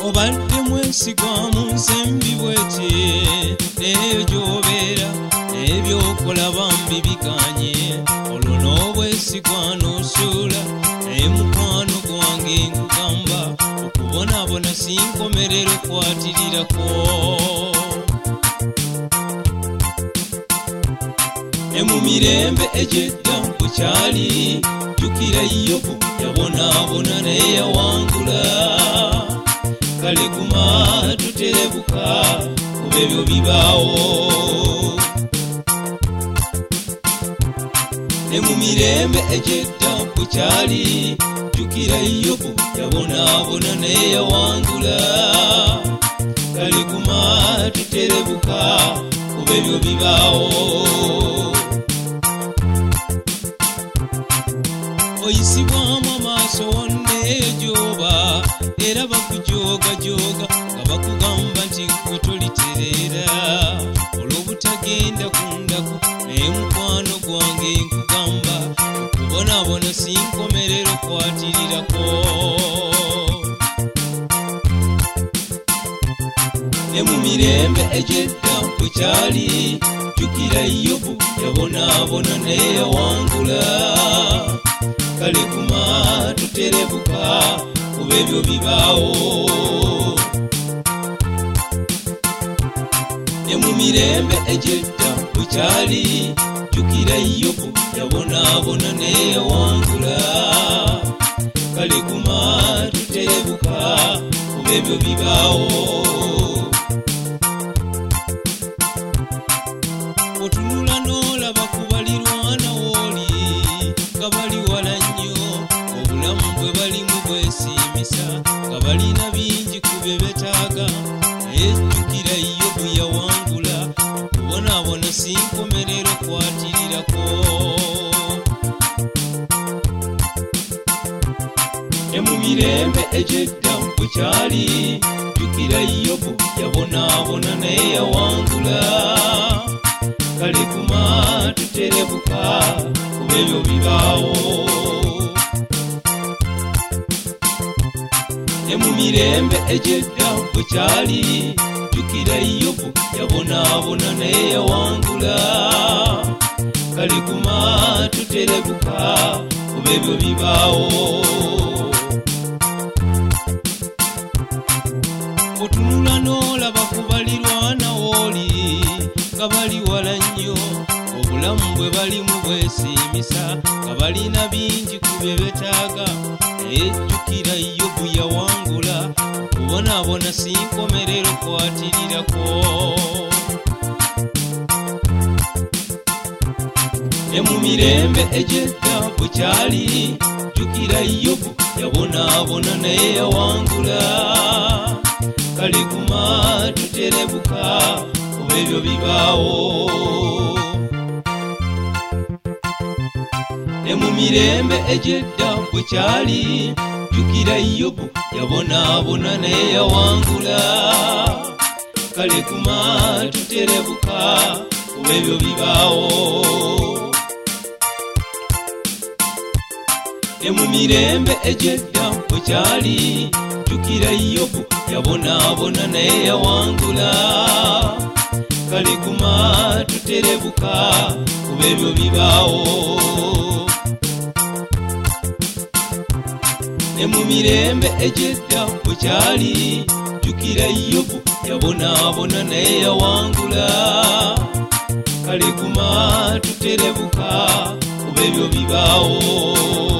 obadde mwesigwa mu nsembi bw'eti n'eyo gy'obeera n'ebyokola bambi bikanye olwo n'obwesigwa n'osuula naye mukwano gwange nkugamba okubonaabona si nkomerero kwatirirako ne mu mirembe egy'edda bukyali jjukira Yobu yabonaabona naye yawangula kale guma tuterebuka kuba ebyo bibaawo ne mu mirembe egy'edda bukyali jjukira Yobu yabonaabona naye yawangula kale guma tuterebuka kuba ebyo bibaawo oyisibwamu amaaso wonna egyoba era bakujoogajoga nga bakugamba nti gwe tolitereera olw'obutagenda ku ndaku naye mukwano gwange nkugamba okubonaabona si nkomerero kwatirirako ne mu mirembe egy'edda bukyali jjukira Yobu yabonaabona naye yawangula kale guma tuterebuka kuba ebyo bibaawo ne mu mirembe egy'edda bukyali jjukira Yobu yabonaabona naye yawangula kale guma tuterebuka kuba ebyo bibaawo otunula n'olaba ku balirwana wooli nga bali wala nnyo obulamu bwe balimu bwesiimisa nga balina bingi ku bye betaaga naye jjukira Yobu yawangula okubonaabona si nkomerero kwatirirako ne mu mirembe egy'edda bukyali jjukira Yobu yabonaabona naye yawangula kale guma tuterebuka kuba ebyo bibaawo ne mu mirembe egy'edda bukyali jjukira Yobu yabonaabona naye yawangula kale guma tuterebuka kuba ebyo bibaawo otunula n'olaba ku balirwana wooli nga bali wala nnyo obulamu bwe balimu bwesiimisa nga balina bingi ku bye betaaga naye jjukira Yobu yawangula okubonaabona si nkomerero kwatirirako ne mu mirembe egy'edda bukyali jjukira Yobu yabonaabona naye yawangula kale guma tuterebuka kuba ebyo bibaawo ne mu mirembe egy'edda bukyali jjukira Yobu yabonaabona naye yawangula kale guma tuterebuka kuba ebyo bibaawo ne mu mirembe egy'edda bukyali jjukira Yobu yabonaabona naye yawangula kale guma tuterebuka kuba ebyo bibaawo ne mu mirembe egy'edda bukyali jjukira Yobu yabonaabona naye yawangula kale guma tuterebuka kuba ebyo bibaawo